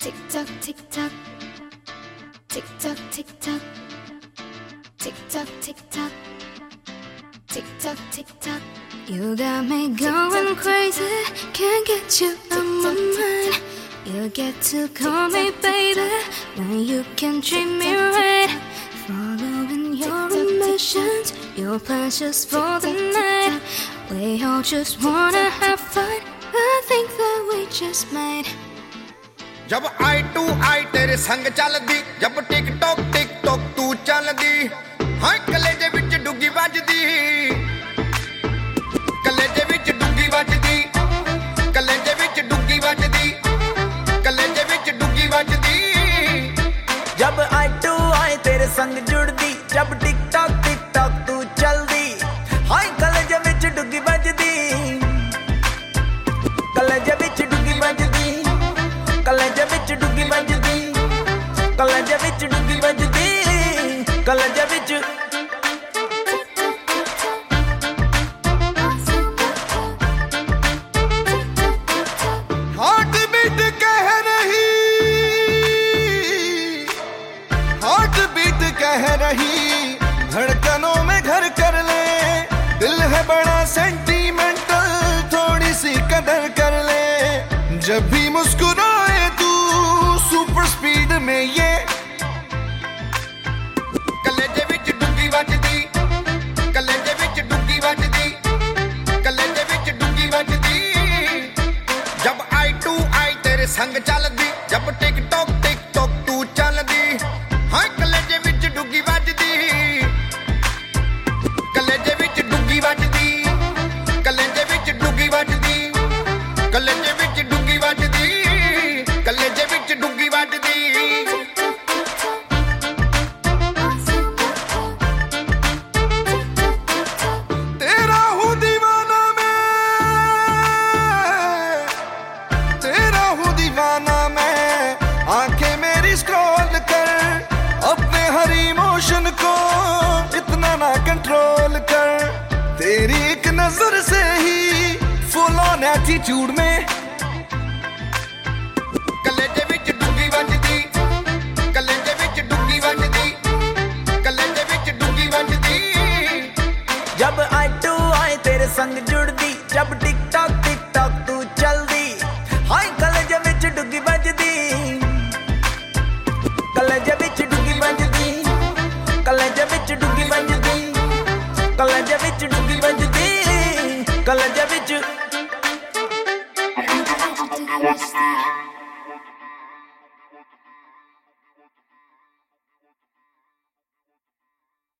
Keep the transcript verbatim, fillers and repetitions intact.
Tick tock, tick tock, tick tock, tick tock, tick tock, tick tock, tick tock, tick tock. You got me going crazy, can't get you out my mind. You get to call me baby when you can treat me right. Following your ambitions, your plans just for the night. We all just wanna have fun. I think that we just might. जब आई to आई तेरे संग चलदी, जब tick tock tick tock तू चलदी, हाँ कलेजे विच डुगी वजदी, कलेजे विच डुगी वजदी, कलेजे विच डुगी वजदी, कलेजे विच डुगी वजदी। जब आई टू आई तेरे संग जुड़दी, जब टिक टॉक टिक टॉक तू चलदी, हाँ कलेजे विच डुगी वजदी, कलेजे विच डुगी वजदी, कलेजे विच डुगी वजदी, कलेजे विच डुगी वजदी, कलेजे विच। हार्ट बीट कह रही, हार्ट बीट कह रही, धड़कनों में घर कर ले, दिल है बड़ा सेंटीमेंटल, थोड़ी सी कदर कर ले। जब भी मुस्कुराए तू सुपर स्पीड में ये, कलेजे विच डुगी वजदी, कलेजे विच डुगी वजदी, कलेजे विच डुगी वजदी। जब आई टू आई तेरे संग चलदी, जब टिक टॉक टिक टॉक तू चलदी, हाँ कलेजे विच डुगी वजदी, कलेजे विच डुगी वजदी, कलेजे विच डुगी वजदी, कलेजे विच डुगी वजदी, कलेजे विच डुगी वजदी। तेरा हूँ दीवाना मैं, तेरा हूँ दीवाना मैं, आंखें मेरी स्क्रॉल कर, अपने हर इमोशन को इतना ना कंट्रोल कर। तेरी एक नजर से ही फुल ऑन एटीट्यूड में, कलेजे विच डुगी वजदी, कलेजे विच डुगी वजदी, कलेजे विच डुगी वजदी। जब आई टू आई तेरे संग जुड़दी, जब टिक टॉक टिक टॉक तू चलदी, हाय कलेजे विच डुगी वजदी, कलेजे विच डुगी वजदी, कलेजे विच डुगी वजदी, कलेजे विच डुगी वजदी, कलेजे विच। I think I want to do this.